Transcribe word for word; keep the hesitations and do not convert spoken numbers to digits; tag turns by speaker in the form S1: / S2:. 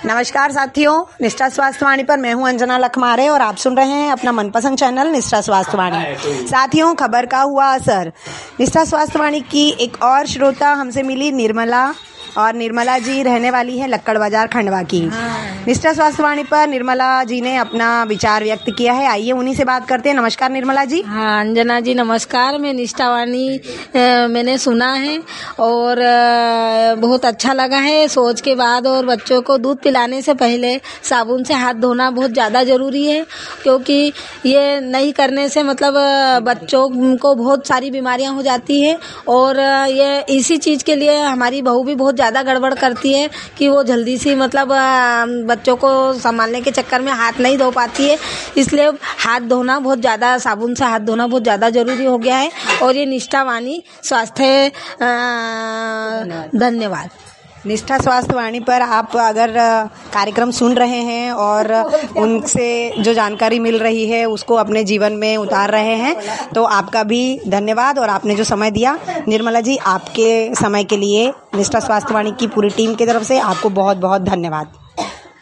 S1: नमस्कार साथियों, निष्ठा स्वास्थ्य वाणी पर मैं हूं अंजना लखमारे और आप सुन रहे हैं अपना मनपसंद चैनल निष्ठा स्वास्थ्य वाणी। साथियों, खबर का हुआ असर। निष्ठा स्वास्थ्य वाणी की एक और श्रोता हमसे मिली, निर्मला, और निर्मला जी रहने वाली है लक्कड़ बाजार खंडवा की। निष्ठा स्वास्थ्य वाणी पर निर्मला जी ने अपना विचार व्यक्त किया है, आइए उन्हीं से बात करते हैं। नमस्कार निर्मला जी।
S2: हाँ अंजना जी नमस्कार। मैं निष्ठा वाणी मैंने सुना है और आ, बहुत अच्छा लगा है। सोच के बाद और बच्चों को दूध पिलाने से पहले साबुन से हाथ धोना बहुत ज़्यादा ज़रूरी है, क्योंकि ये नहीं करने से मतलब बच्चों को बहुत सारी बीमारियां हो जाती है। और ये इसी चीज़ के लिए हमारी बहू भी बहुत ज़्यादा गड़बड़ करती है कि वो जल्दी से मतलब बच्चों को संभालने के चक्कर में हाथ नहीं धो पाती है। इसलिए हाथ धोना बहुत ज़्यादा, साबुन से हाथ धोना बहुत ज़्यादा ज़रूरी हो गया है। और ये निष्ठा वाणी स्वास्थ्य धन्यवाद।
S1: निष्ठा स्वास्थ्य वाणी पर आप अगर कार्यक्रम सुन रहे हैं और उनसे जो जानकारी मिल रही है उसको अपने जीवन में उतार रहे हैं, तो आपका भी धन्यवाद। और आपने जो समय दिया निर्मला जी, आपके समय के लिए निष्ठा स्वास्थ्य वाणी की पूरी टीम की तरफ से आपको बहुत बहुत धन्यवाद।